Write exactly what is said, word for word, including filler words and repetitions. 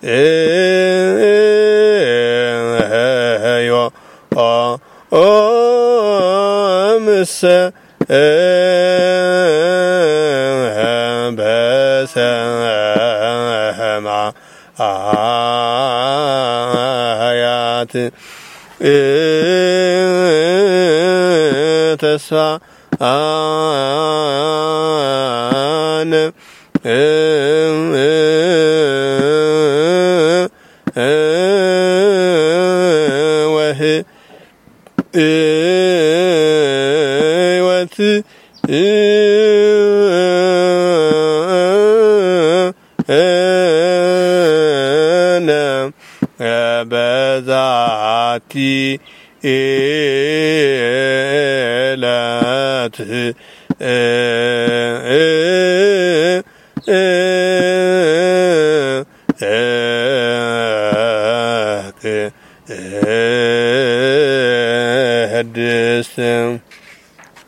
yo omse besema ayat tesfa an وهي وتي أنا بذاتي إلات هدست